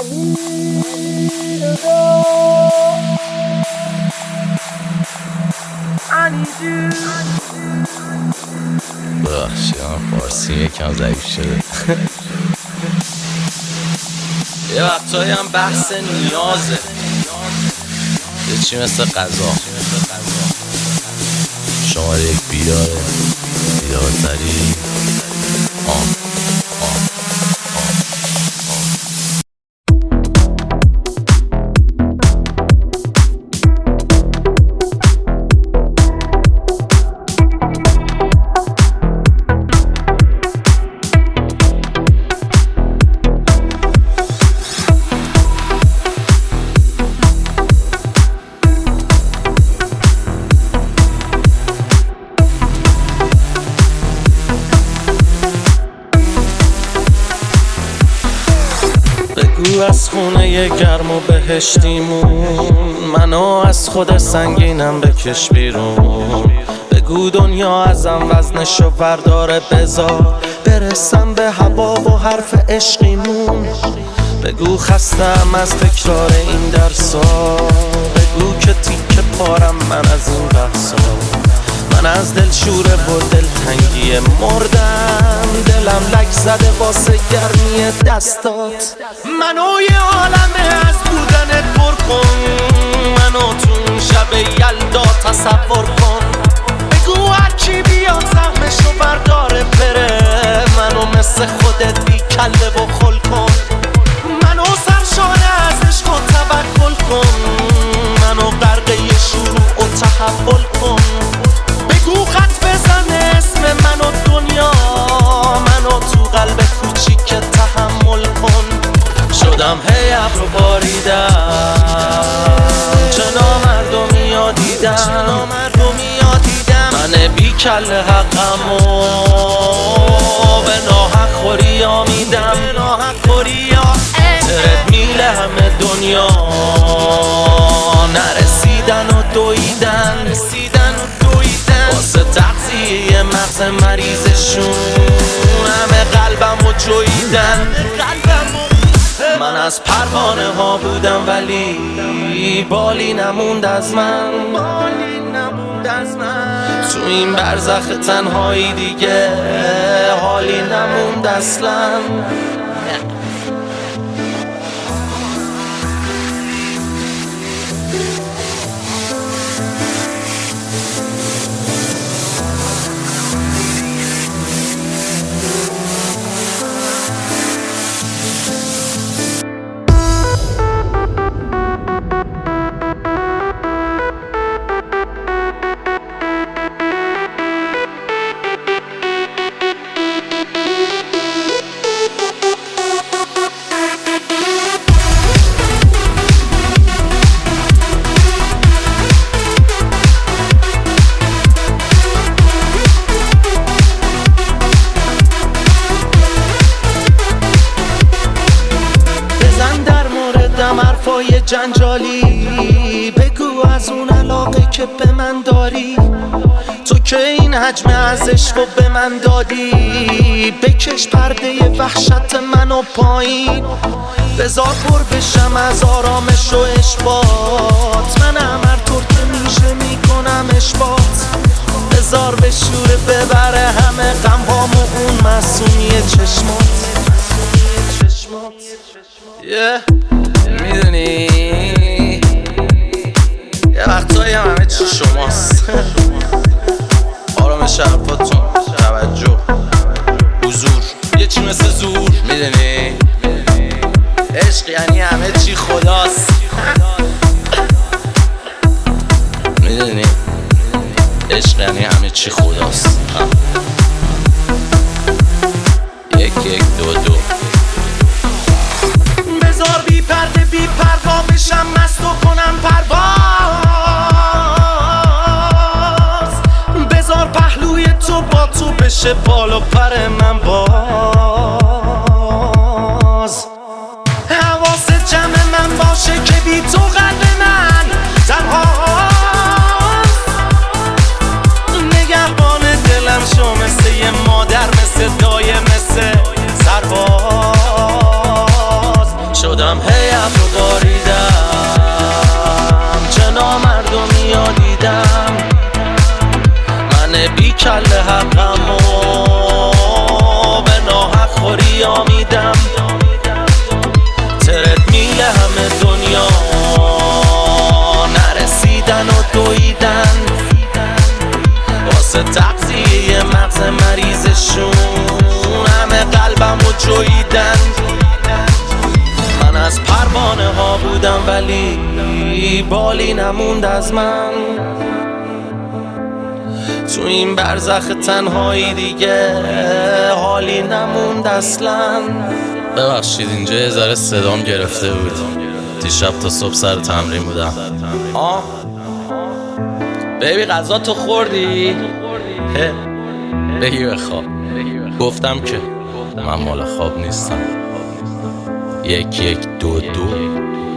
ببخشید فارسی یکم ضعیف شده. یه وقتایی هم بحث نیازه، یه چی مثل غذا. شماره یک بیدارتری بگو از خونه گرم و بهشتیمون، منو از خود سنگینم بکش بیرون. بگو دنیا ازم وزنشو برداره بذار برسم به هوا و حرف عشقیمون. بگو خستم از تکرار این درسا، بگو که تیکه پارم من از این بحثا. من از دلشوره و دلتنگی مردم، دلم لک زده واسه گرمی دستات. منو یه عالمه از بودنت پر کن، منو تو اون شب یلدا تصور کن. بگو هرچی بیاد زخمشو برداره بره، منو مثل خودت بی کله و خل کن. منو سرشاره از عشق و توکل کن، منو غرقه شروع و تحول کن. بگو خط بزنه اسم منو دنیا، منو تو قلب کوچیک تحمل کن. شدم هی ابرو باریدم، چه نامردمی ها دیدم. من بی کله حقمو به ناحق خوری ها میدم. ترد میله همه دنیا نرسیدن و دویدن، واسه تغذیه مغز مریضشون همه قلبمو جویدن. من از پروانه ها بودم ولی بالی نموند از من. تو این برزخ تنهایی دیگه حالی نموند اصلا. حرفای جنجالی، بگو از اون علاقه که به من داری. تو که این حجم از عشق و به من دادی، بکش پرده وحشت منو پایین. بذار پر بشم از آرامش و اشباط، من هر طور که میشه میکنم اشباط. بذار به شوره ببره همه غمهامو اون معصومی چشمات. میدونی یه وقتایی هم همه چی شماست. آرامش حرفاتون، توجه، حضور، یه چی مثل زور. میدونی عشق یعنی همه چی خداست. میدونی عشق یعنی همه چی خداست. یک دو بذار بی پرده بی پروا بشم مست و کنم پرواز. بذار پهلوی تو با تو بشه بال و پر من باز. حواست جمع من باشه که بی تو قلب من تنهاست. نگهبان دلم شو مثل یه مادر، مثل دایه، مثل سرباز. شدم هی مثل تغذیه مغز مریضشون همه قلبمو جویدن. من از پروانه ها بودم ولی بالی نموند از من. تو این برزخ تنهایی دیگه حالی نموند اصلا. ببخشید اینجا یه ذره صدام گرفته بود، دیشب تا صبح سر تمرین بودم. بیبی غذا تو خوردی؟ بگی بخواب. گفتم که من مال خواب نیستم. 1 1 2 2